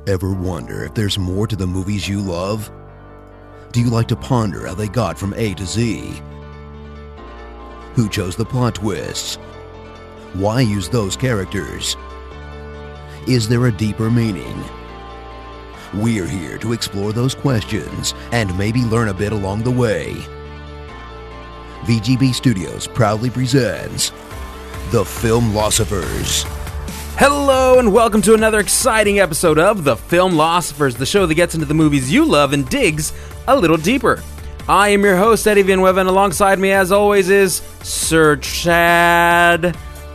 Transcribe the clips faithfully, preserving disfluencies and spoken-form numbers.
Ever wonder if there's more to the movies you love? Do you like to ponder how they got from A to Z? Who chose the plot twists? Why use those characters? Is there a deeper meaning? We're here to explore those questions and maybe learn a bit along the way. V G B Studios proudly presents The Filmlosophers. Hello and welcome to another exciting episode of The Filmlosophers, the show that gets into the movies you love and digs a little deeper. I am your host, Eddie Villanueva, and alongside me, as always, is Sir Chad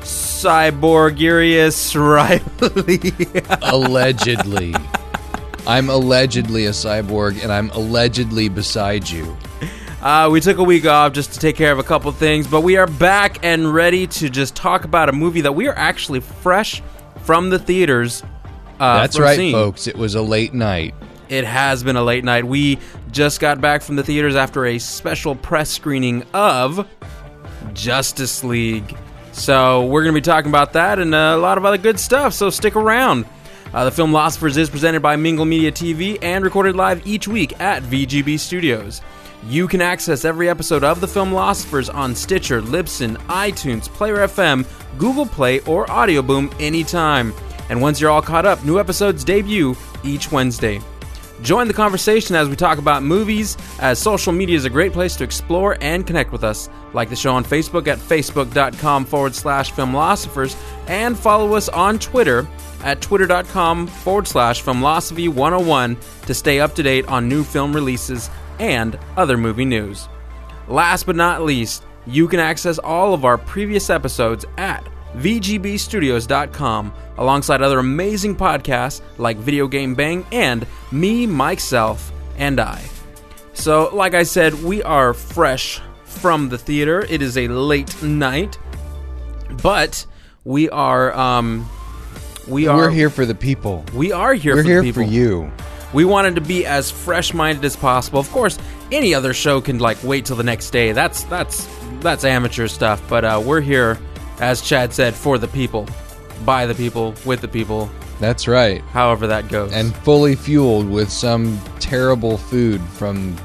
Cyborgurius Riley. Allegedly. I'm allegedly a cyborg, and I'm allegedly beside you. Uh, we took a week off just to take care of a couple things, but we are back and ready to just talk about a movie that we are actually fresh from the theaters. Uh, That's from right, seeing. folks. It was a late night. It has been a late night. We just got back from the theaters after a special press screening of Justice League. So we're going to be talking about that and a lot of other good stuff, so stick around. Uh, the Filmlosophers is presented by Mingle Media T V and recorded live each week at V G B Studios. You can access every episode of The Filmlosophers on Stitcher, Libsyn, iTunes, Player F M, Google Play, or Audio Boom anytime. And once you're all caught up, new episodes debut each Wednesday. Join the conversation as we talk about movies, as social media is a great place to explore and connect with us. Like the show on Facebook at facebook.com forward slash filmlosophers, and follow us on Twitter at twitter.com forward slash filmlosophy 101 to stay up to date on new film releases and other movie news. Last but not least, you can access all of our previous episodes at v g b studios dot com alongside other amazing podcasts like Video Game Bang and me, myself, and I. So, like I said, we are fresh from the theater. It is a late night, but we are um we are We're here for the people. we are here We're for here the people. for you. We wanted to be as fresh-minded as possible. Of course, any other show can like wait till the next day. That's that's that's amateur stuff. But uh, we're here, as Chad said, for the people, by the people, with the people. That's right. However that goes. And fully fueled with some terrible food from...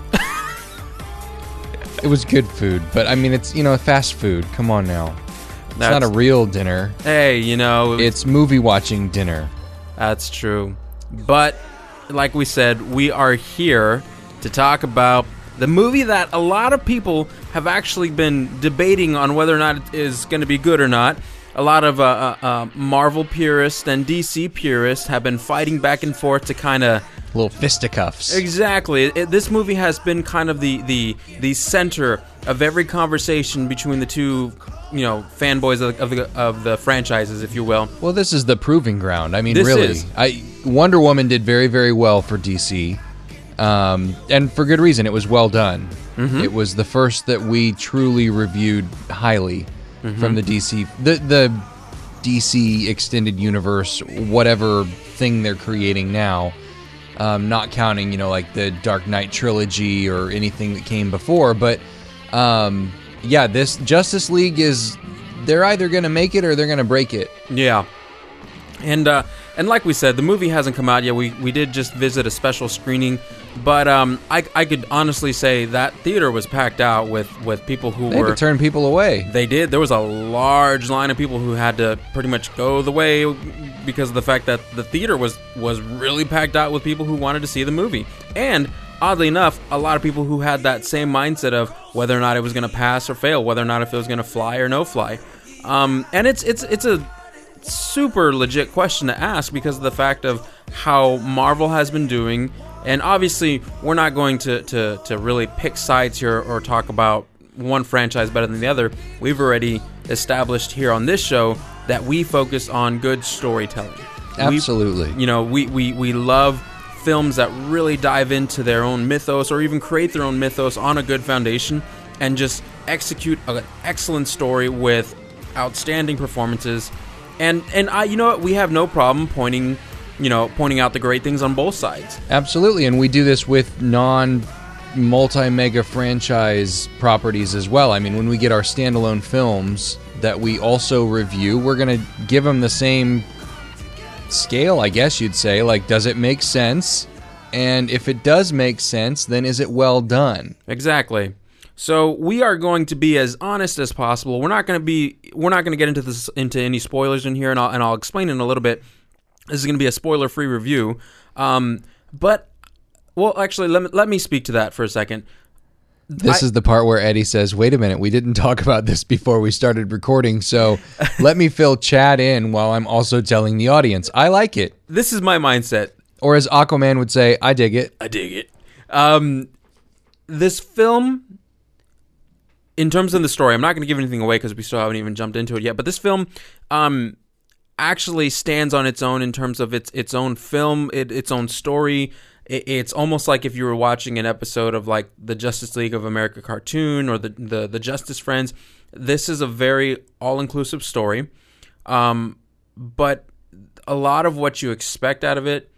It was good food, but I mean, it's, you know, fast food. Come on now. It's That's- not a real dinner. hey, you know, It's movie-watching dinner. that's true. But like we said, we are here to talk about the movie that a lot of people have actually been debating on whether or not it is going to be good or not. A lot of uh, uh, uh, Marvel purists and D C purists have been fighting back and forth to kind of... Little fisticuffs. Exactly. It, this movie has been kind of the, the the center of every conversation between the two, you know, fanboys of, of the of the franchises, if you will. Well, this is the proving ground. I mean, This really, is. I Wonder Woman did very, very well for D C, um, and for good reason. It was well done. Mm-hmm. It was the first that we truly reviewed highly Mm-hmm. from the D C, the the D C extended universe, whatever thing they're creating now. Um, not counting, you know, like the Dark Knight trilogy or anything that came before, but um, yeah, this Justice League is, they're either going to make it or they're going to break it. Yeah. And uh, and like we said, the movie hasn't come out yet. We we did just visit a special screening, but um, I I could honestly say that theater was packed out with, with people who They had were... to turn people away. They did. There was a large line of people who had to pretty much go the way because of the fact that the theater was, was really packed out with people who wanted to see the movie. And, oddly enough, a lot of people who had that same mindset of whether or not it was going to pass or fail, whether or not if it was going to fly or no fly. Um, and it's it's it's a super legit question to ask because of the fact of how Marvel has been doing. And obviously, we're not going to, to, to really pick sides here or talk about one franchise better than the other. We've already established here on this show that we focus on good storytelling. Absolutely. We, you know, we, we, we love films that really dive into their own mythos or even create their own mythos on a good foundation and just execute an excellent story with outstanding performances. And, and I, you know what? We have no problem pointing... you know, pointing out the great things on both sides. Absolutely, and we do this with non multi-mega franchise properties as well. I mean, when we get our standalone films that we also review, we're going to give them the same scale, I guess you'd say. Like, does it make sense? And if it does make sense, then is it well done? Exactly. So we are going to be as honest as possible. We're not going to be. We're not going to get into this into any spoilers in here, and I'll and I'll explain in a little bit. This is going to be a spoiler-free review. Um, but well, actually, let me let me speak to that for a second. This I, is the part where Eddie says, "Wait a minute, we didn't talk about this before we started recording, so let me fill Chad in while I'm also telling the audience I like it." This is my mindset. Or as Aquaman would say, I dig it. I dig it. Um, this film, in terms of the story, I'm not going to give anything away because we still haven't even jumped into it yet, but this film um, actually stands on its own in terms of its its own film, it, its own story. It, it's almost like if you were watching an episode of like the Justice League of America cartoon or the, the, the Justice Friends. This is a very all-inclusive story, um, but a lot of what you expect out of it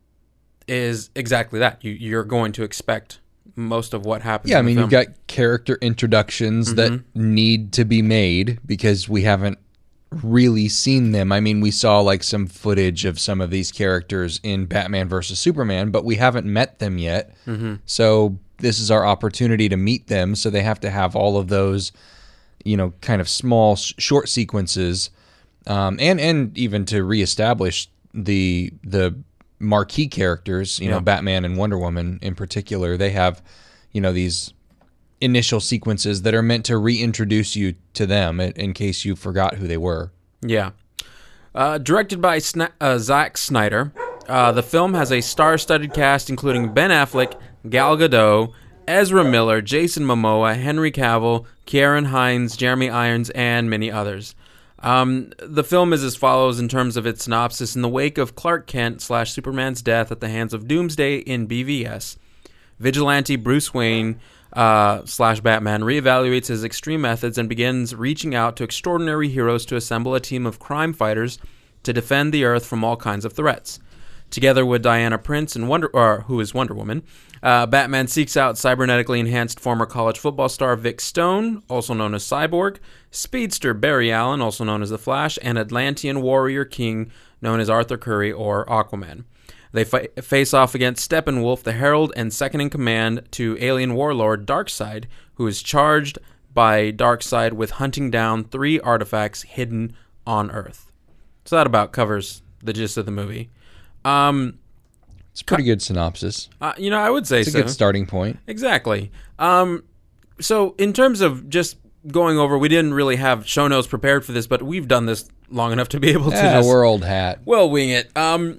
is exactly that. You, you're going to expect most of what happens. Yeah, I in the mean, film. you've got character introductions Mm-hmm. that need to be made because we haven't really seen them. I mean, we saw like some footage of some of these characters in Batman versus Superman, but we haven't met them yet. Mm-hmm. So this is our opportunity to meet them. So they have to have all of those, you know, kind of small, sh- short sequences, um, and and even to reestablish the the. marquee characters, you know, Yeah. Batman and Wonder Woman in particular. They have, you know, these initial sequences that are meant to reintroduce you to them in, in case you forgot who they were. Yeah. Uh, directed by Sna- uh, Zack Snyder, uh, the film has a star-studded cast including Ben Affleck, Gal Gadot, Ezra Miller, Jason Momoa, Henry Cavill, Ciarán Hinds, Jeremy Irons, and many others. Um, the film is as follows in terms of its synopsis. In the wake of Clark Kent slash Superman's death at the hands of Doomsday in B V S, vigilante Bruce Wayne uh, slash Batman reevaluates his extreme methods and begins reaching out to extraordinary heroes to assemble a team of crime fighters to defend the Earth from all kinds of threats. Together with Diana Prince and Wonder, or who is Wonder Woman, uh, Batman seeks out cybernetically enhanced former college football star Vic Stone, also known as Cyborg, speedster Barry Allen, also known as The Flash, and Atlantean warrior king known as Arthur Curry or Aquaman. They fa- face off against Steppenwolf, the herald and second-in-command to alien warlord Darkseid, who is charged by Darkseid with hunting down three artifacts hidden on Earth. So that about covers the gist of the movie. Um, It's a pretty good synopsis. uh, you know, I would say It's a so. good starting point. Exactly. Um, so in terms of just going over, we didn't really have show notes prepared for this, but we've done this long enough to be able to Yeah, just we're old hat. well wing it. Um,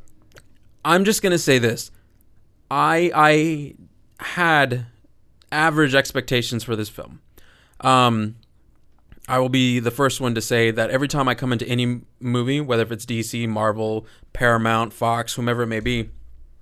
I'm just gonna say this: I I had average expectations for this film. Um, I will be the first one to say that every time I come into any movie, whether if it's D C, Marvel, Paramount, Fox, whomever it may be,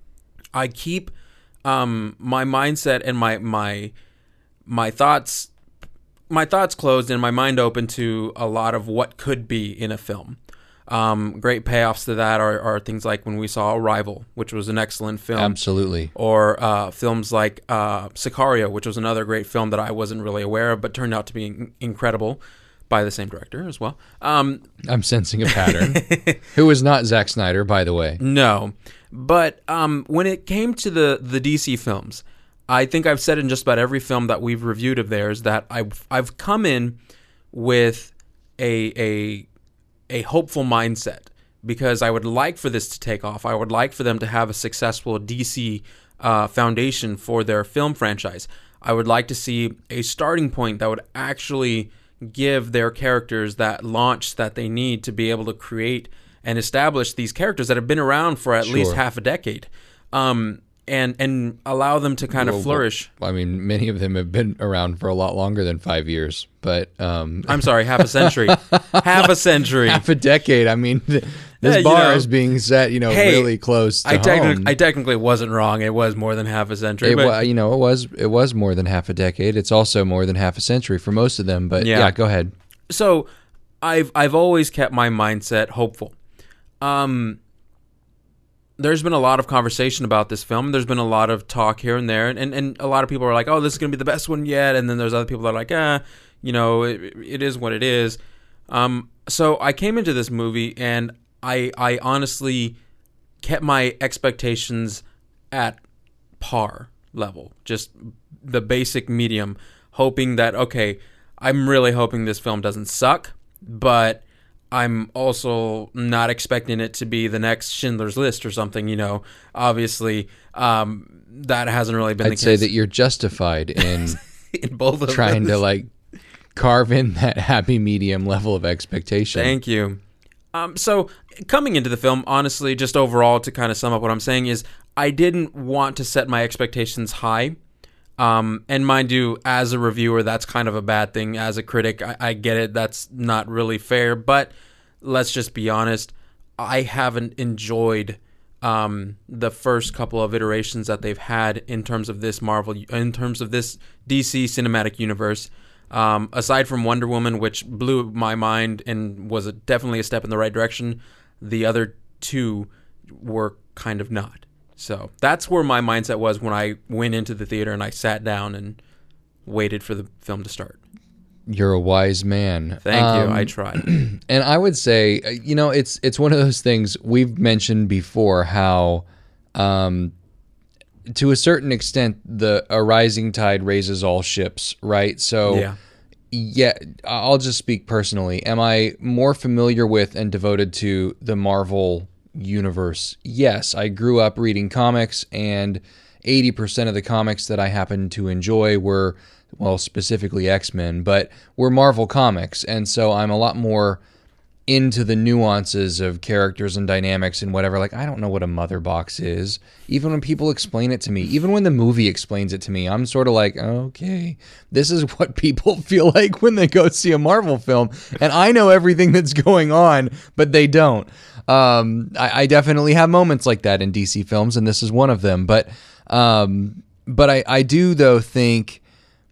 I keep um, my mindset and my my my thoughts my thoughts closed and my mind open to a lot of what could be in a film. Um, great payoffs to that are, are things like when we saw Arrival, which was an excellent film. Absolutely. Or uh, films like uh, Sicario, which was another great film that I wasn't really aware of, but turned out to be in- incredible by the same director as well. Um, I'm sensing a pattern. Who is not Zack Snyder, by the way. no, but um, when it came to the, the D C films, I think I've said in just about every film that we've reviewed of theirs that I've, I've come in with a a a hopeful mindset because I would like for this to take off. I would like for them to have a successful D C uh, foundation for their film franchise. I would like to see a starting point that would actually give their characters that launch that they need to be able to create and establish these characters that have been around for at Sure. least half a decade, um, and and allow them to kind Well, of flourish. I mean, many of them have been around for a lot longer than five years, but um, I'm sorry, half a century, half a century. half a decade. I mean, th- this Yeah, you bar know. is being set, you know, Hey, really close to I technically, home. I technically wasn't wrong. It was more than half a century. It but wa- you know, it was it was more than half a decade. It's also more than half a century for most of them. But Yeah. yeah, go ahead. So I've I've always kept my mindset hopeful. Um, there's been a lot of conversation about this film. There's been a lot of talk here and there, and, and, and a lot of people are like, "Oh, this is going to be the best one yet," and then there's other people that are like, "Ah, you know, it, it is what it is." Um, so I came into this movie and I I honestly kept my expectations at par level, just the basic medium, hoping that, okay, I'm really hoping this film doesn't suck, but I'm also not expecting it to be the next Schindler's List or something, you know. Obviously, um, that hasn't really been I'd the case. say that you're justified in, in both of trying those. to, like, carve in that happy medium level of expectation. Thank you. Um, so, coming into the film, honestly, just overall, to kind of sum up what I'm saying is, I didn't want to set my expectations high. Um, and mind you, as a reviewer, that's kind of a bad thing. As a critic, I, I get it. That's not really fair. But let's just be honest. I haven't enjoyed um, the first couple of iterations that they've had in terms of this Marvel, in terms of this D C cinematic universe. Um, aside from Wonder Woman, which blew my mind and was a, definitely a step in the right direction, the other two were kind of not. So that's where my mindset was when I went into the theater and I sat down and waited for the film to start. You're a wise man. Thank Um, you. I tried. And I would say, uh, you know, it's it's one of those things we've mentioned before, how um, to a certain extent, the a rising tide raises all ships, right? So, Yeah. yeah, I'll just speak personally. Am I more familiar with and devoted to the Marvel universe? Yes, I grew up reading comics, and eighty percent of the comics that I happened to enjoy were, well, specifically X-Men, but were Marvel comics, and so I'm a lot more into the nuances of characters and dynamics and whatever. Like, I don't know what a mother box is. Even when people explain it to me, even when the movie explains it to me, I'm sort of like, okay, this is what people feel like when they go see a Marvel film. And I know everything that's going on, but they don't. Um, I, I definitely have moments like that in D C films, and this is one of them. But, um, but I, I do, though, think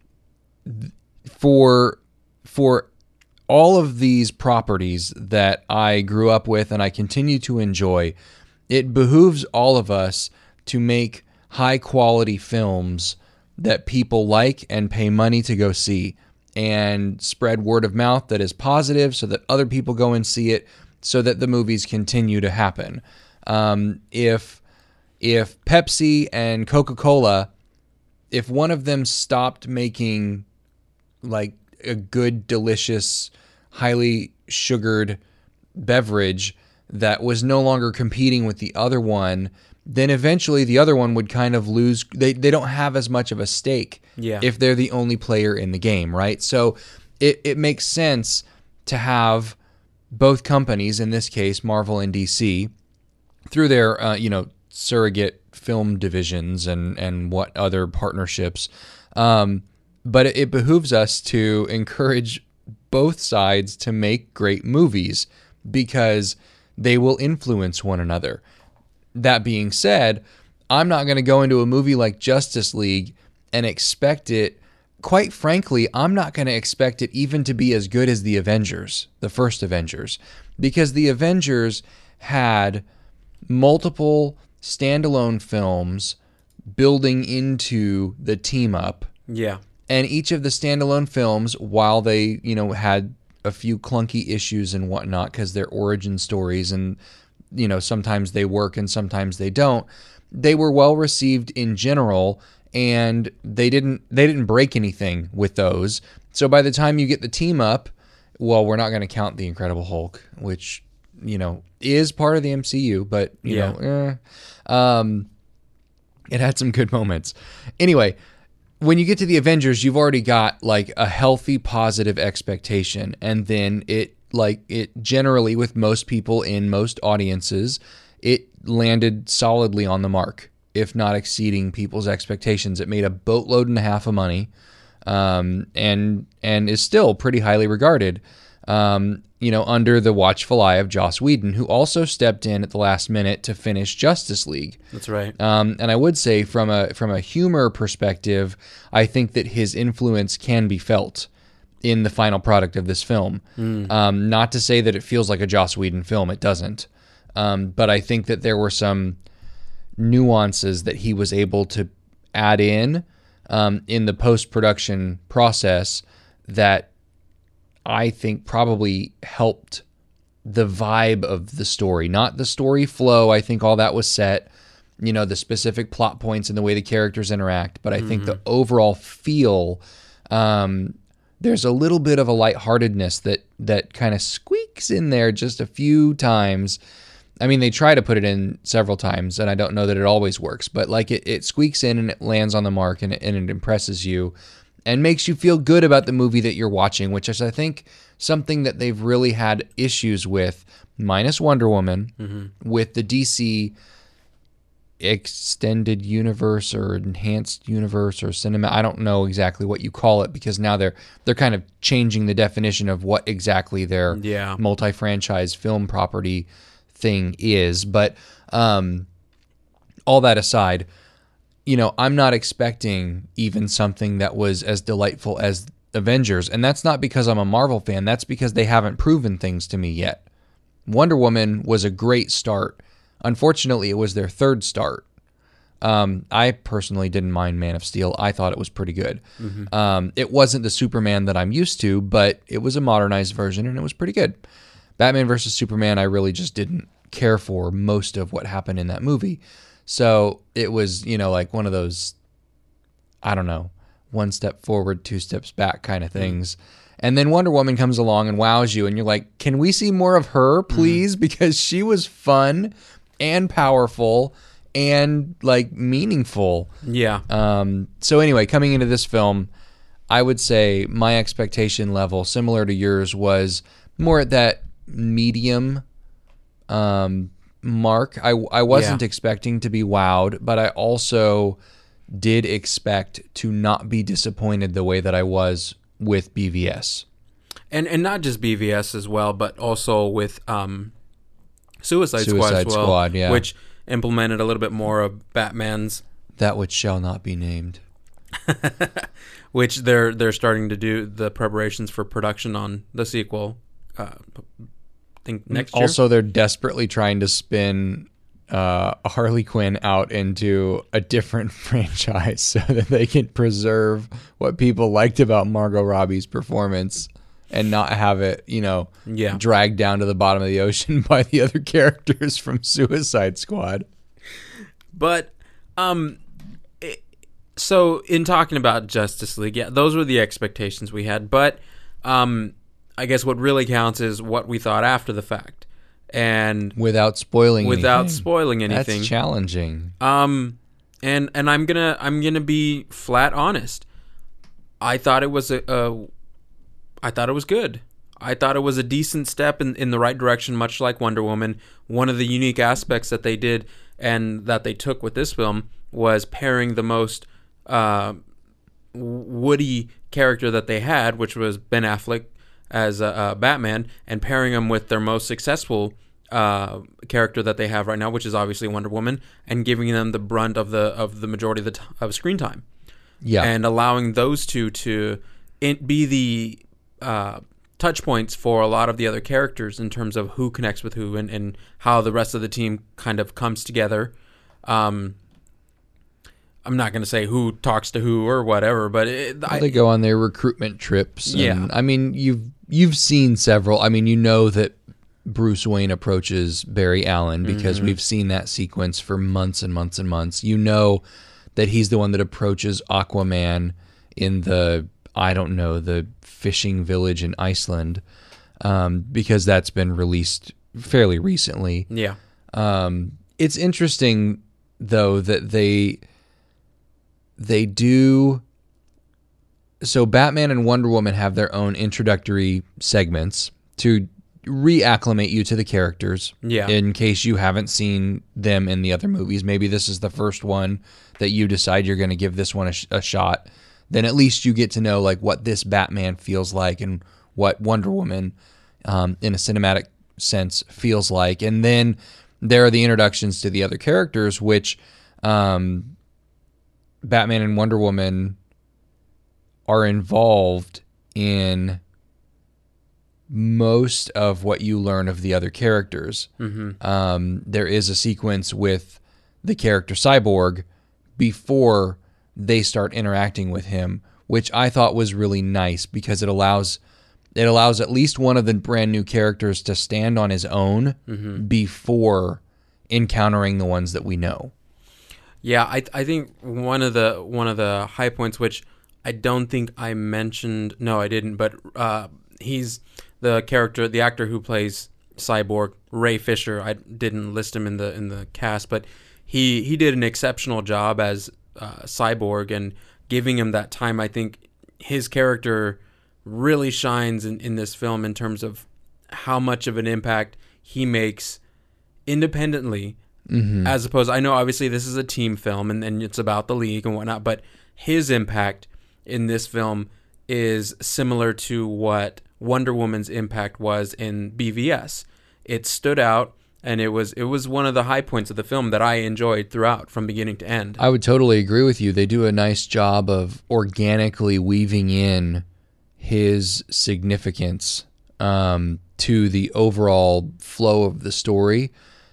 for, for, all of these properties that I grew up with and I continue to enjoy, it behooves all of us to make high-quality films that people like and pay money to go see, and spread word of mouth that is positive so that other people go and see it, so that the movies continue to happen. Um, if if Pepsi and Coca-Cola, if one of them stopped making like a good, delicious, highly sugared beverage that was no longer competing with the other one, then eventually the other one would kind of lose. They they don't have as much of a stake Yeah. if they're the only player in the game, right? So it, it makes sense to have both companies, in this case Marvel and D C, through their uh, you know surrogate film divisions and, and what other partnerships. Um, but it, it behooves us to encourage both sides to make great movies because they will influence one another. That being said, I'm not going to go into a movie like Justice League and expect it, quite frankly, I'm not going to expect it even to be as good as the Avengers, the first Avengers, because the Avengers had multiple standalone films building into the team up. Yeah. And each of the standalone films, while they, you know, had a few clunky issues and whatnot because they're origin stories and, you know, sometimes they work and sometimes they don't, they were well received in general, and they didn't they didn't break anything with those. So by the time you get the team up, well, we're not going to count the Incredible Hulk, which, you know, is part of the M C U, but, you Yeah. know, eh, um, it had some good moments. Anyway, when you get to the Avengers, you've already got like a healthy, positive expectation. And then it, like it generally with most people in most audiences, it landed solidly on the mark, if not exceeding people's expectations. It made a boatload and a half of money, um, and, and is still pretty highly regarded, um, you know, under the watchful eye of Joss Whedon, who also stepped in at the last minute to finish Justice League. That's right. Um, and I would say from a from a humor perspective, I think that his influence can be felt in the final product of this film. Mm. Um, not to say that it feels like a Joss Whedon film, it doesn't. Um, but I think that there were some nuances that he was able to add in um, in the post-production process that I think probably helped the vibe of the story, not the story flow. I think all that was set, you know, the specific plot points and the way the characters interact. But I mm-hmm. think the overall feel, um, there's a little bit of a lightheartedness that, that kind of squeaks in there just a few times. I mean, they try to put it in several times, and I don't know that it always works, but like it, it squeaks in and it lands on the mark, and it, and it impresses you and makes you feel good about the movie that you're watching, which is, I think, something that they've really had issues with, minus Wonder Woman, mm-hmm. with the D C extended universe or enhanced universe or cinema. I don't know exactly what you call it, because now they're they're kind of changing the definition of what exactly their yeah. multi-franchise film property thing is. But um, all that aside, you know, I'm not expecting even something that was as delightful as Avengers, and that's not because I'm a Marvel fan. That's because they haven't proven things to me yet. Wonder Woman was a great start. Unfortunately, it was their third start. Um, I personally didn't mind Man of Steel. I thought it was pretty good. Mm-hmm. Um, it wasn't the Superman that I'm used to, but it was a modernized version, and it was pretty good. Batman versus Superman, I really just didn't care for most of what happened in that movie. So it was, you know, like one of those, I don't know, one step forward, two steps back kind of things. And then Wonder Woman comes along and wows you, and you're like, can we see more of her, please? Mm. Because she was fun and powerful and like meaningful. Yeah. Um, so anyway, coming into this film, I would say my expectation level, similar to yours, was more at that medium um, mark. I, I wasn't yeah. expecting to be wowed, but I also did expect to not be disappointed the way that I was with B V S. And and not just B V S as well, but also with um, Suicide, Suicide Squad as well, Squad, yeah. which implemented a little bit more of Batman's... That which shall not be named. Which they're they're starting to do the preparations for production on the sequel, uh, I think next year. Also, they're desperately trying to spin uh, Harley Quinn out into a different franchise so that they can preserve what people liked about Margot Robbie's performance and not have it, you know, yeah. dragged down to the bottom of the ocean by the other characters from Suicide Squad. But, um, it, so in talking about Justice League, yeah, those were the expectations we had. But, um, I guess what really counts is what we thought after the fact. And without spoiling without anything. spoiling anything. That's challenging. Um, and and I'm gonna I'm gonna be flat honest. I thought it was a, a I thought it was good. I thought it was a decent step in, in the right direction, much like Wonder Woman. One of the unique aspects that they did and that they took with this film was pairing the most uh, woody character that they had, which was Ben Affleck as uh, uh, Batman, and pairing him with their most successful uh, character that they have right now, which is obviously Wonder Woman, and giving them the brunt of the of the majority of the t- of screen time. Yeah, and allowing those two to in- be the uh, touch points for a lot of the other characters in terms of who connects with who and, and how the rest of the team kind of comes together. Um, I'm not going to say who talks to who or whatever, but it, well, I, they go on their recruitment trips. And, yeah, I mean you've you've seen several. I mean you know that Bruce Wayne approaches Barry Allen because mm-hmm. we've seen that sequence for months and months and months. You know that he's the one that approaches Aquaman in the I don't know the fishing village in Iceland um, because that's been released fairly recently. Yeah, um, it's interesting though that they. They do. So Batman and Wonder Woman have their own introductory segments to reacclimate you to the characters. Yeah. In case you haven't seen them in the other movies. Maybe this is the first one that you decide you're going to give this one a, sh- a shot. Then at least you get to know like what this Batman feels like and what Wonder Woman um, in a cinematic sense feels like. And then there are the introductions to the other characters, which... Um, Batman and Wonder Woman are involved in most of what you learn of the other characters. Mm-hmm. Um, there is a sequence with the character Cyborg before they start interacting with him, which I thought was really nice because it allows it allows at least one of the brand new characters to stand on his own mm-hmm. before encountering the ones that we know. Yeah, I I think one of the one of the high points, which I don't think I mentioned, no, I didn't, but uh, he's the character, the actor who plays Cyborg, Ray Fisher. I didn't list him in the in the cast, but he he did an exceptional job as uh, Cyborg, and giving him that time. I think his character really shines in, in this film in terms of how much of an impact he makes independently, mm-hmm. as opposed, I know obviously this is a team film and, and it's about the league and whatnot, but his impact in this film is similar to what Wonder Woman's impact was in B V S. It stood out, and it was it was one of the high points of the film that I enjoyed throughout from beginning to end. I would totally agree with you. They do a nice job of organically weaving in his significance um, to the overall flow of the story.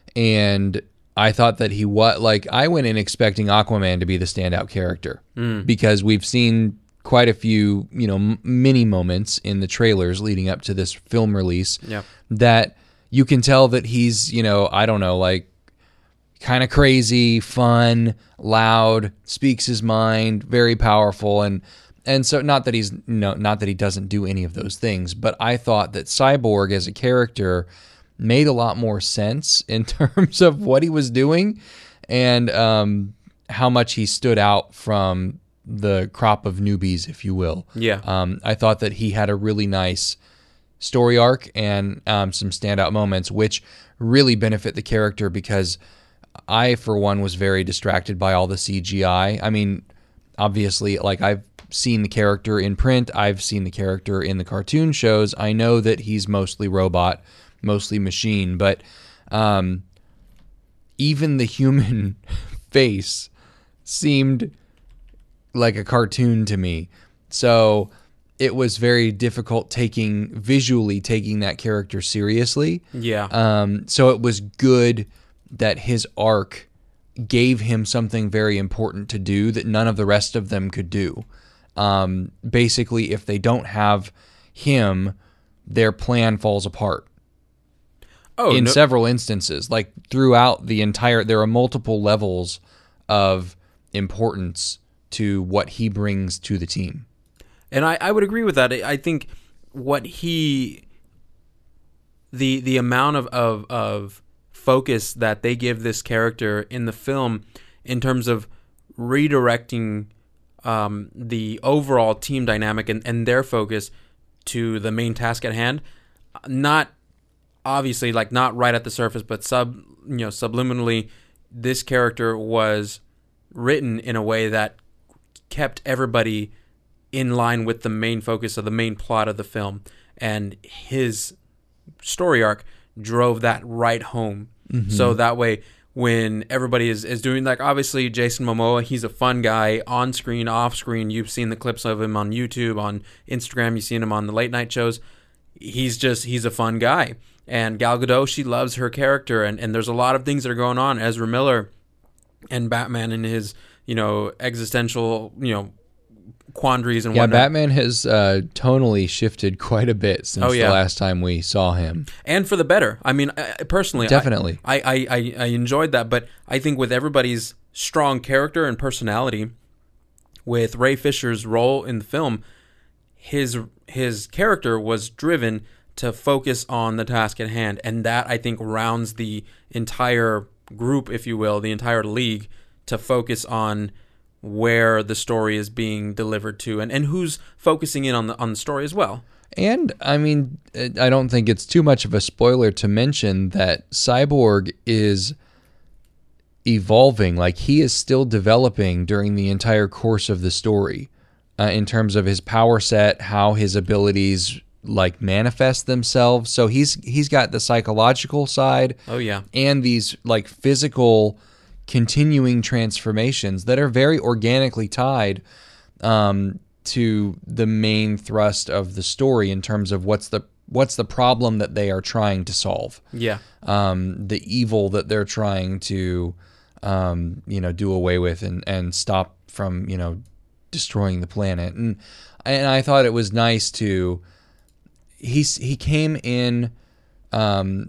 And I thought that he was, like, I went in expecting Aquaman to be the standout character mm. because we've seen quite a few, you know, m- mini moments in the trailers leading up to this film release yeah. that you can tell that he's, you know, I don't know, like, kind of crazy, fun, loud, speaks his mind, very powerful, and and so not that he's no, not that he doesn't do any of those things, but I thought that Cyborg as a character made a lot more sense in terms of what he was doing and um, how much he stood out from the crop of newbies, if you will. Yeah. Um, I thought that he had a really nice story arc and um, some standout moments, which really benefit the character because I, for one, was very distracted by all the C G I. I mean, obviously, like, I've seen the character in print, I've seen the character in the cartoon shows. I know that he's mostly robot, mostly machine, but um, even the human face seemed like a cartoon to me. So it was very difficult taking visually taking that character seriously. Yeah. Um, so it was good that his arc gave him something very important to do that none of the rest of them could do. Um, basically, if they don't have him, their plan falls apart. Oh, in no- several instances, like throughout the entire, there are multiple levels of importance to what he brings to the team. And I, I would agree with that. I think what he, the the amount of, of, of focus that they give this character in the film in terms of redirecting um, the overall team dynamic and, and their focus to the main task at hand, not obviously like not right at the surface, but sub you know subliminally, this character was written in a way that kept everybody in line with the main focus of the main plot of the film, and his story arc drove that right home. Mm-hmm. So that way, when everybody is, is doing, like, obviously Jason Momoa, he's a fun guy on screen, off screen. You've seen the clips of him on YouTube, on Instagram. You've seen him on the late night shows. He's just, he's a fun guy. And Gal Gadot, she loves her character, and, and there's a lot of things that are going on. Ezra Miller and Batman and his, you know, existential, you know, quandaries and yeah, whatnot. Batman has uh, tonally shifted quite a bit since oh, yeah. the last time we saw him. And for the better. I mean, I, personally, definitely. I, I, I, I enjoyed that, but I think with everybody's strong character and personality, with Ray Fisher's role in the film, his his character was driven to focus on the task at hand, and that, I think, rounds the entire group, if you will, the entire league, to focus on where the story is being delivered to, and, and who's focusing in on the on the story as well. And, I mean, I don't think it's too much of a spoiler to mention that Cyborg is evolving. Like, he is still developing during the entire course of the story uh, in terms of his power set, how his abilities, like, manifest themselves. So he's he's got the psychological side. Oh, yeah. And these, like, physical continuing transformations that are very organically tied um, to the main thrust of the story in terms of what's the what's the problem that they are trying to solve. Yeah. Um, the evil that they're trying to, um, you know, do away with and, and stop from, you know, destroying the planet. And and I thought it was nice to he's he came in um,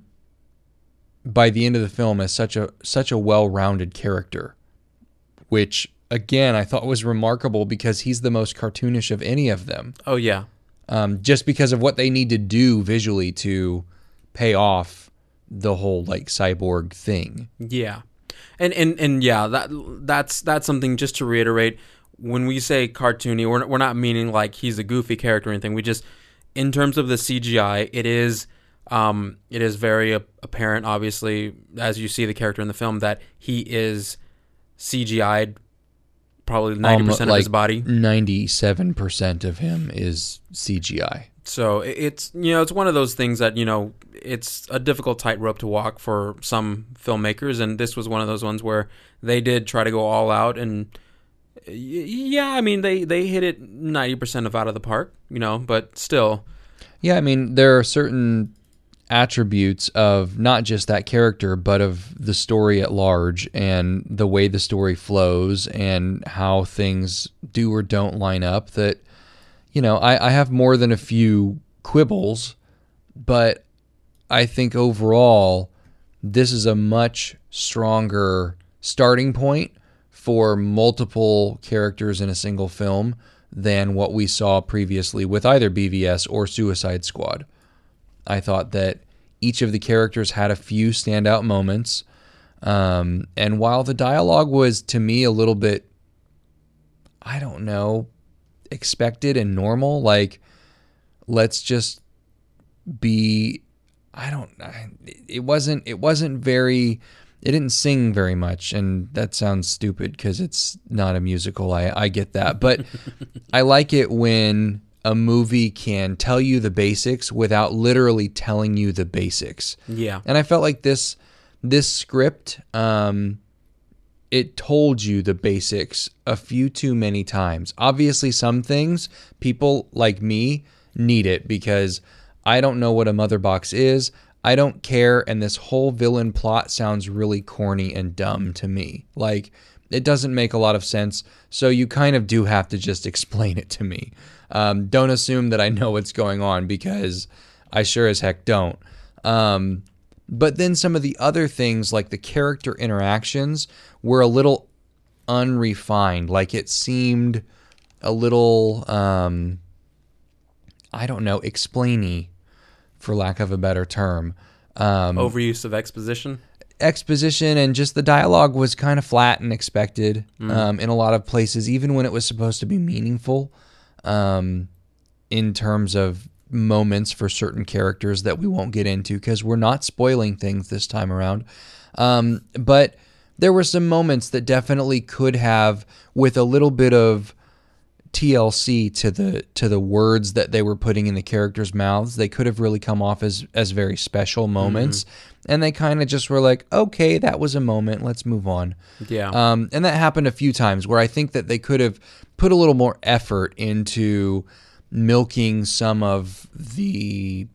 by the end of the film as such a such a well-rounded character, which again I thought was remarkable because he's the most cartoonish of any of them. Oh yeah, um, just because of what they need to do visually to pay off the whole like cyborg thing. Yeah, and and and yeah, that that's that's something just to reiterate. When we say cartoony, we're we're not meaning like he's a goofy character or anything. We just, in terms of the C G I, it is um, it is very apparent, obviously, as you see the character in the film, that he is C G I'd probably ninety percent um, like of his body. ninety-seven percent of him is C G I. So it's, you know, it's one of those things that, you know, it's a difficult tightrope to walk for some filmmakers, and this was one of those ones where they did try to go all out, and yeah, I mean, they, they hit it ninety percent of out of the park, you know, but still. Yeah, I mean, there are certain attributes of not just that character, but of the story at large and the way the story flows and how things do or don't line up that, you know, I, I have more than a few quibbles, but I think overall this is a much stronger starting point for multiple characters in a single film than what we saw previously with either B V S or Suicide Squad. I thought that each of the characters had a few standout moments, um, and while the dialogue was, to me, a little bit, I don't know, expected and normal, like, let's just be, I don't, it wasn't, it wasn't very... It didn't sing very much, and that sounds stupid because it's not a musical. I, I get that. But I like it when a movie can tell you the basics without literally telling you the basics. Yeah. And I felt like this this script, um, it told you the basics a few too many times. Obviously, some things, people like me need it because I don't know what a mother box is. I don't care, and this whole villain plot sounds really corny and dumb to me. Like, it doesn't make a lot of sense, so you kind of do have to just explain it to me. Um, don't assume that I know what's going on, because I sure as heck don't. Um, but then some of the other things, like the character interactions, were a little unrefined. Like, it seemed a little, um, I don't know, explainy, for lack of a better term. Um, Overuse of exposition? Exposition, and just the dialogue was kind of flat and expected mm. um, in a lot of places, even when it was supposed to be meaningful um, in terms of moments for certain characters that we won't get into because we're not spoiling things this time around. Um, but there were some moments that definitely could have, with a little bit of T L C to the to the words that they were putting in the characters' mouths, they could have really come off as as very special moments, mm-hmm. and they kind of just were like, okay, that was a moment, let's move on. Yeah. Um, and that happened a few times where I think that they could have put a little more effort into milking some of the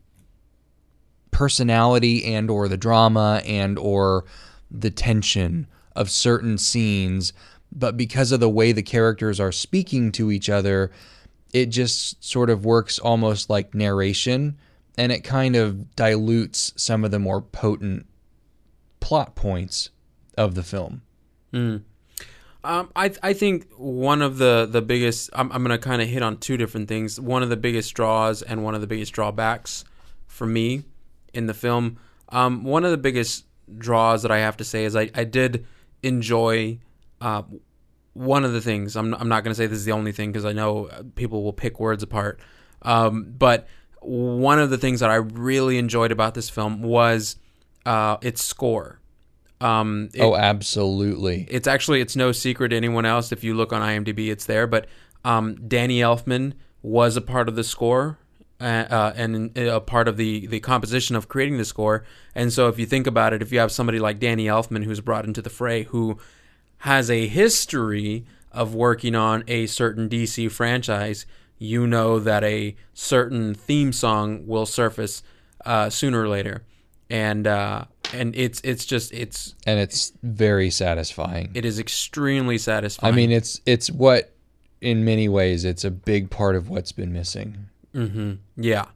personality and or the drama and or the tension of certain scenes. But because of the way the characters are speaking to each other, it just sort of works almost like narration, and it kind of dilutes some of the more potent plot points of the film. Mm. Um, I I think one of the, the biggest, I'm, I'm going to kind of hit on two different things. One of the biggest draws and one of the biggest drawbacks for me in the film. Um, one of the biggest draws that I have to say is I, I did enjoy... Uh, one of the things, I'm, I'm not going to say this is the only thing because I know people will pick words apart, um, but one of the things that I really enjoyed about this film was uh, its score. Um, it, oh, absolutely. It's actually, it's no secret to anyone else. If you look on IMDb, it's there, but um, Danny Elfman was a part of the score uh, uh, and a part of the, the composition of creating the score. And so if you think about it, if you have somebody like Danny Elfman who's brought into the fray, who has a history of working on a certain D C franchise, you know that a certain theme song will surface uh, sooner or later, and uh, and it's it's just it's and it's very satisfying. It is extremely satisfying. I mean, it's it's what in many ways it's a big part of what's been missing. Mm-hmm. Yeah,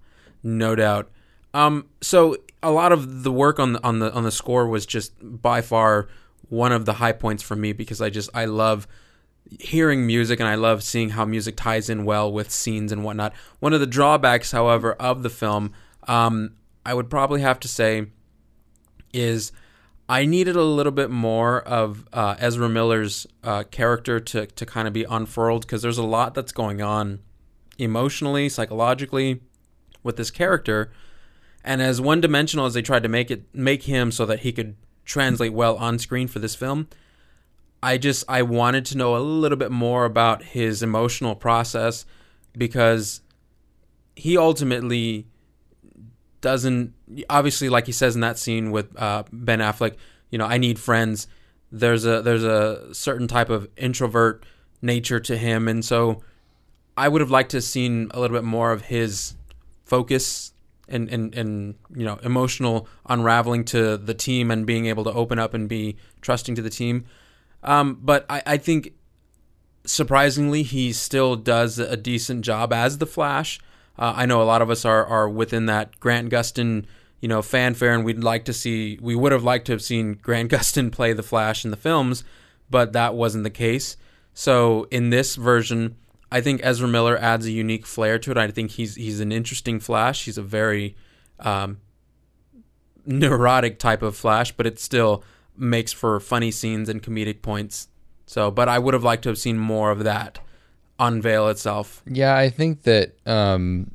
No doubt. Um, so a lot of the work on the, on the on the score was just by far one of the high points for me, because I just I love hearing music, and I love seeing how music ties in well with scenes and whatnot. One of the drawbacks, however, of the film, um, I would probably have to say, is I needed a little bit more of uh, Ezra Miller's uh, character to to kind of be unfurled, because there's a lot that's going on emotionally, psychologically with this character, and as one-dimensional as they tried to make it make him so that he could translate well on screen for this film, I just I wanted to know a little bit more about his emotional process, because he ultimately doesn't, obviously, like he says in that scene with uh, Ben Affleck, you know, I need friends. There's a there's a certain type of introvert nature to him, and so I would have liked to have seen a little bit more of his focus and, and, and you know, emotional unraveling to the team and being able to open up and be trusting to the team. Um, but I, I think, surprisingly, he still does a decent job as the Flash. Uh, I know a lot of us are, are within that Grant Gustin, you know, fanfare, and we'd like to see, we would have liked to have seen Grant Gustin play the Flash in the films, but that wasn't the case. So in this version, I think Ezra Miller adds a unique flair to it. I think he's he's an interesting Flash. He's a very um, neurotic type of Flash, but it still makes for funny scenes and comedic points. So, but I would have liked to have seen more of that unveil itself. Yeah, I think that um,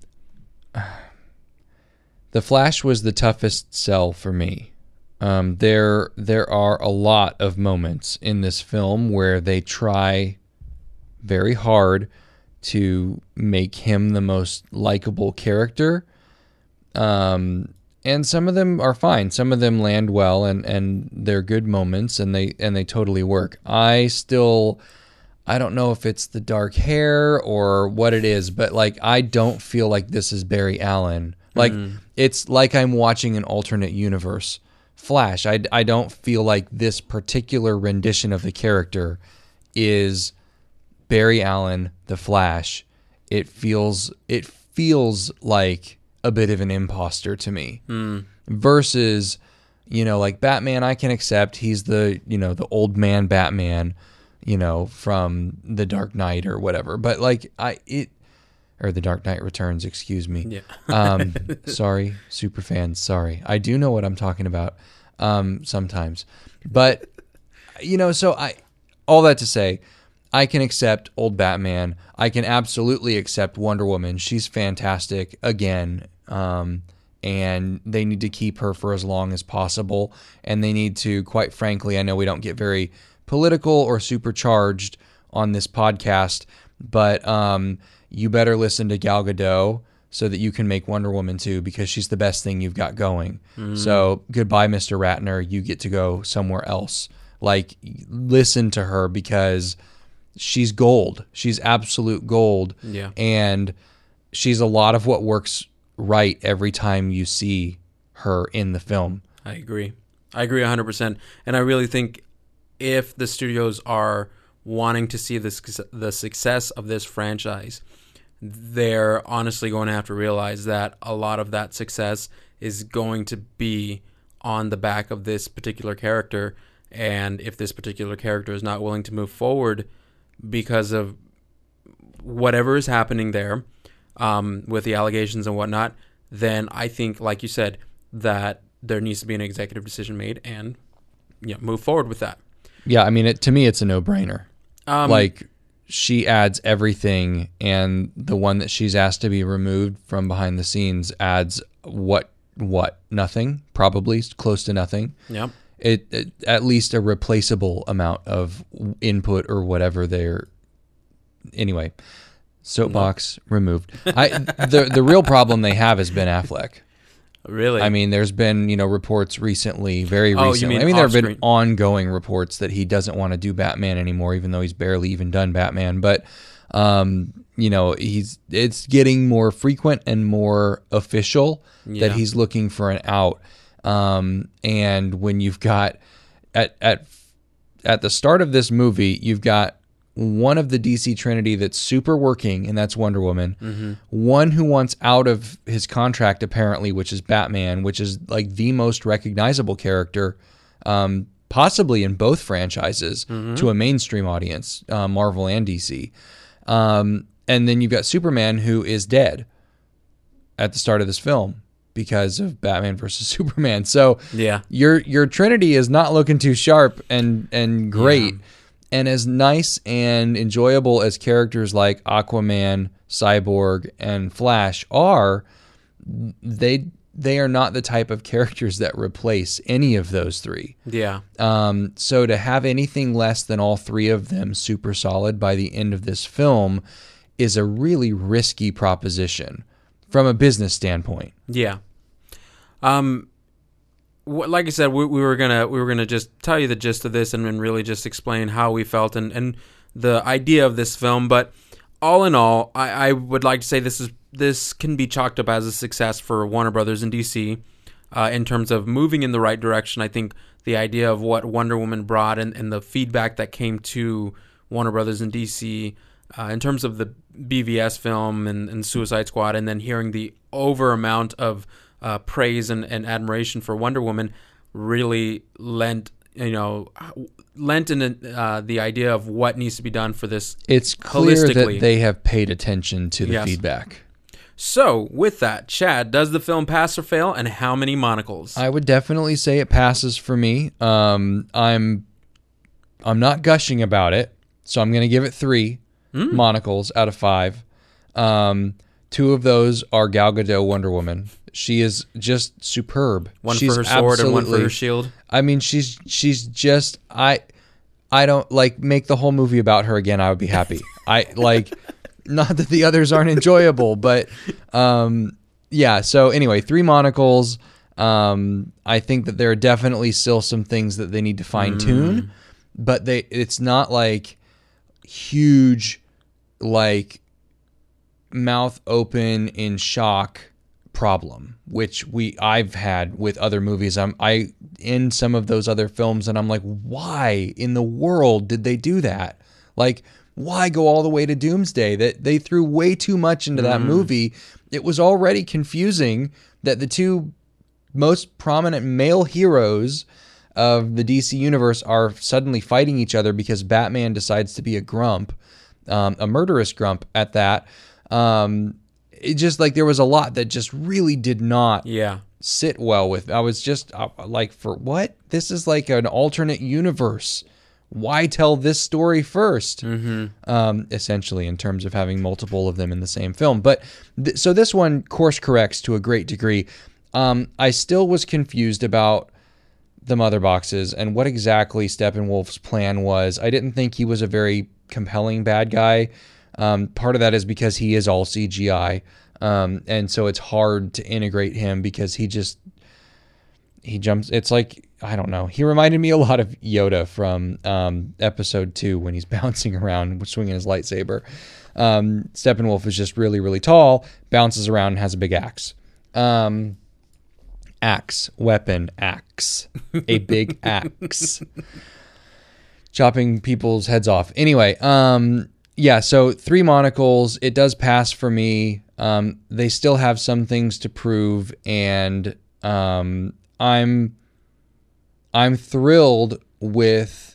the Flash was the toughest sell for me. Um, there, there are a lot of moments in this film where they try very hard to make him the most likable character. Um, and some of them are fine. Some of them land well, and, and they're good moments, and they and they totally work. I still, I don't know if it's the dark hair or what it is, but like I don't feel like this is Barry Allen. Like mm. It's like I'm watching an alternate universe Flash. I, I don't feel like this particular rendition of the character is Barry Allen, the Flash. It feels it feels like a bit of an imposter to me. Mm. Versus, you know, like Batman, I can accept. He's the, you know, the old man Batman, you know, from The Dark Knight or whatever. But like I it or The Dark Knight Returns, excuse me. Yeah. um, sorry, super fans. Sorry, I do know what I'm talking about. Um, sometimes, but you know, so I all that to say, I can accept old Batman. I can absolutely accept Wonder Woman. She's fantastic again. Um, and they need to keep her for as long as possible. And they need to, quite frankly, I know we don't get very political or supercharged on this podcast, but um, you better listen to Gal Gadot so that you can make Wonder Woman too, because she's the best thing you've got going. Mm. So goodbye, Mister Ratner. You get to go somewhere else. Like, listen to her, because she's gold. She's absolute gold. Yeah. And she's a lot of what works right every time you see her in the film. I agree. I agree one hundred percent. And I really think if the studios are wanting to see this, the success of this franchise, they're honestly going to have to realize that a lot of that success is going to be on the back of this particular character. And if this particular character is not willing to move forward because of whatever is happening there, um, with the allegations and whatnot, then I think, like you said, that there needs to be an executive decision made and, you know, move forward with that. Yeah, I mean, it, to me, it's a no-brainer. Um, like, she adds everything, and the one that she's asked to be removed from behind the scenes adds what? What? Nothing? Probably close to nothing. Yep. It, it at least a replaceable amount of input or whatever they're. Anyway, soapbox no. removed. I the the real problem they have is Ben Affleck. Really? I mean, there's been, you know, reports recently, very oh, recently. You mean I mean, there have been screen. ongoing reports that he doesn't want to do Batman anymore, even though he's barely even done Batman. But um, you know, he's it's getting more frequent and more official yeah. that he's looking for an out. Um, and when you've got at at at the start of this movie, you've got one of the D C Trinity that's super working, and that's Wonder Woman. Mm-hmm. One who wants out of his contract, apparently, which is Batman, which is like the most recognizable character, um, possibly in both franchises, mm-hmm. to a mainstream audience, uh, Marvel and D C. Um, and then you've got Superman, who is dead at the start of this film because of Batman versus Superman. So yeah, your your Trinity is not looking too sharp and and great. Yeah. And as nice and enjoyable as characters like Aquaman, Cyborg, and Flash are, they they are not the type of characters that replace any of those three. Yeah. Um, so to have anything less than all three of them super solid by the end of this film is a really risky proposition from a business standpoint. Yeah. Um. Like I said, we, we were gonna we were gonna just tell you the gist of this and then really just explain how we felt and, and the idea of this film. But all in all, I, I would like to say this is this can be chalked up as a success for Warner Brothers and D C uh, in terms of moving in the right direction. I think the idea of what Wonder Woman brought and, and the feedback that came to Warner Brothers and D C uh, in terms of the B V S film and, and Suicide Squad, and then hearing the over amount of Uh, praise and, and admiration for Wonder Woman really lent, you know, lent in uh, the idea of what needs to be done for this. It's clear that they have paid attention to the yes. feedback. So, with that, Chad, does the film pass or fail, and how many monocles? I would definitely say it passes for me. Um, I'm, I'm not gushing about it, so I'm going to give it three mm. monocles out of five. Um, two of those are Gal Gadot Wonder Woman. She is just superb. One she's for her sword and one for her shield. I mean, she's she's just I I don't like make the whole movie about her again. I would be happy. I like not that the others aren't enjoyable, but um, yeah. So anyway, three monocles. Um, I think that there are definitely still some things that they need to fine tune, mm. but they it's not like huge, like mouth open in shock problem, which we I've had with other movies. I'm I in some of those other films, and I'm like, why in the world did they do that? Like, why go all the way to Doomsday? That they threw way too much into that mm. movie. It was already confusing that the two most prominent male heroes of the D C universe are suddenly fighting each other because Batman decides to be a grump, um, a murderous grump at that. Um, It just like there was a lot that just really did not yeah. sit well with. I was just uh, like, for what? This is like an alternate universe. Why tell this story first? Mm-hmm. Um, essentially, in terms of having multiple of them in the same film. But th- so this one course corrects to a great degree. Um, I still was confused about the mother boxes and what exactly Steppenwolf's plan was. I didn't think he was a very compelling bad guy. Um, part of that is because he is all C G I, um, and so it's hard to integrate him because he just he jumps. It's like, I don't know. He reminded me a lot of Yoda from um, episode two when he's bouncing around, swinging his lightsaber. Um, Steppenwolf is just really, really tall, bounces around, and has a big axe. Um, axe, weapon, axe, a big axe, chopping people's heads off. Anyway, um. Yeah, so three monocles. It does pass for me. Um, they still have some things to prove, and um, I'm I'm thrilled with.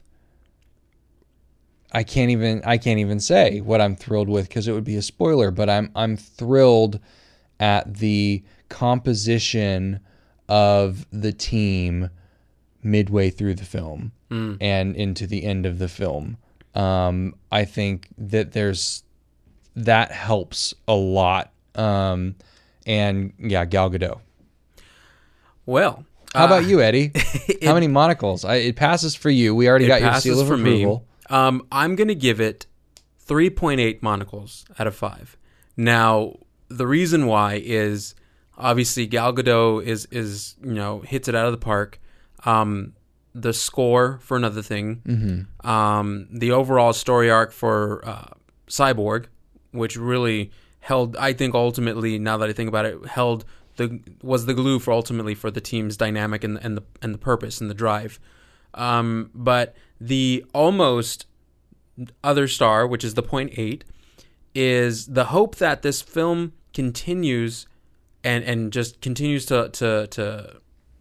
I can't even I can't even say what I'm thrilled with because it would be a spoiler. But I'm I'm thrilled at the composition of the team midway through the film mm. and into the end of the film. Um, I think that there's that helps a lot. Um, and yeah, Gal Gadot. Well, how uh, about you, Eddie? it, how many monocles? I, it passes for you. We already got your seal of approval. Me. Um, I'm going to give it three point eight monocles out of five. Now, the reason why is obviously Gal Gadot is is you know hits it out of the park. Um, The score, for another thing, mm-hmm. um, the overall story arc for uh, Cyborg, which really held, I think, ultimately, now that I think about it, held the was the glue for ultimately for the team's dynamic and and the and the purpose and the drive. Um, but the almost other star, which is the point eight, is the hope that this film continues and and just continues to to to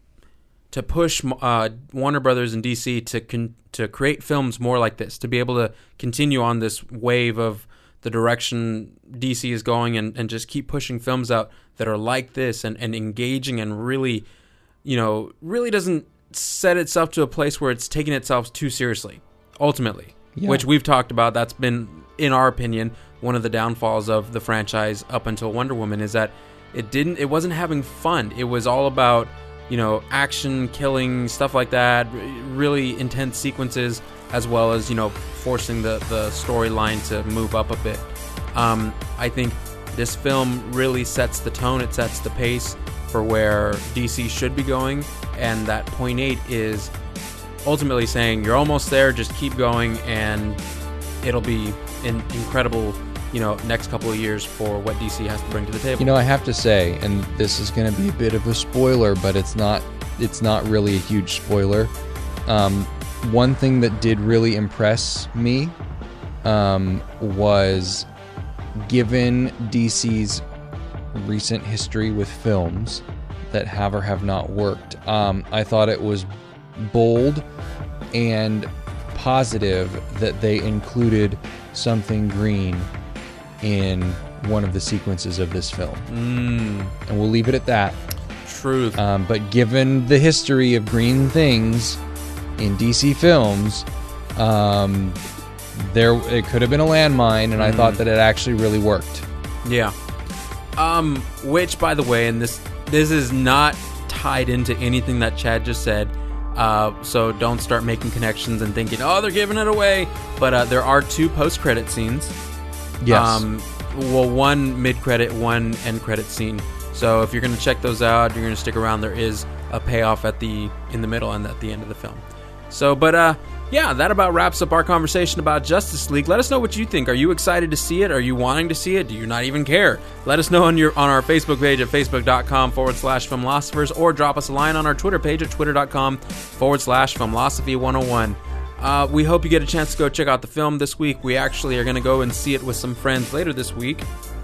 to push uh, Warner Brothers and D C to con- to create films more like this, to be able to continue on this wave of the direction D C is going, and, and just keep pushing films out that are like this and, and engaging and really, you know, really doesn't set itself to a place where it's taking itself too seriously, ultimately, yeah. Which we've talked about. That's been, in our opinion, one of the downfalls of the franchise up until Wonder Woman, is that it didn't, it wasn't having fun. It was all about, you know, action, killing, stuff like that, really intense sequences, as well as, you know, forcing the, the storyline to move up a bit. Um, I think this film really sets the tone, it sets the pace for where D C should be going, and that point eight is ultimately saying you're almost there, just keep going, and it'll be an incredible, you know, next couple of years for what D C has to bring to the table. You know, I have to say, and this is going to be a bit of a spoiler, but it's not it's not really a huge spoiler. Um, one thing that did really impress me um, was, given D C's recent history with films that have or have not worked, um, I thought it was bold and positive that they included something green in one of the sequences of this film. Mm. And we'll leave it at that. Truth. Um, but given the history of green things in D C films, um, there it could have been a landmine, and mm. I thought that it actually really worked. Yeah. Um, which, by the way, and this this is not tied into anything that Chad just said, uh, so don't start making connections and thinking, oh, they're giving it away. But uh, there are two post-credit scenes. Yes. Um, well, one mid-credit, one end-credit scene. So if you're going to check those out, you're going to stick around, there is a payoff at the in the middle and at the end of the film. So, but uh, yeah, that about wraps up our conversation about Justice League. Let us know what you think. Are you excited to see it? Are you wanting to see it? Do you not even care? Let us know on your on our Facebook page at facebook.com forward slash filmlosophers, or drop us a line on our Twitter page at twitter.com forward slash filmlosophy101. Uh, we hope you get a chance to go check out the film this week. We actually are going to go and see it with some friends later this week.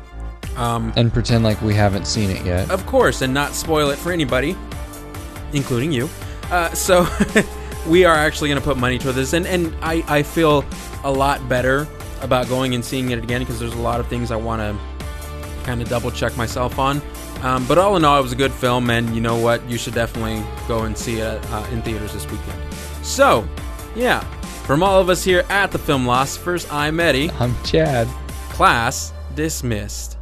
Um, and pretend like we haven't seen it yet. Of course, and not spoil it for anybody, including you. Uh, so... We are actually going to put money toward this, and, and I, I feel a lot better about going and seeing it again, because there's a lot of things I want to kind of double check myself on. Um, but all in all, it was a good film, and you know what? You should definitely go and see it uh, in theaters this weekend. So, yeah, from all of us here at the Filmlosophers, I'm Eddie. I'm Chad. Class dismissed.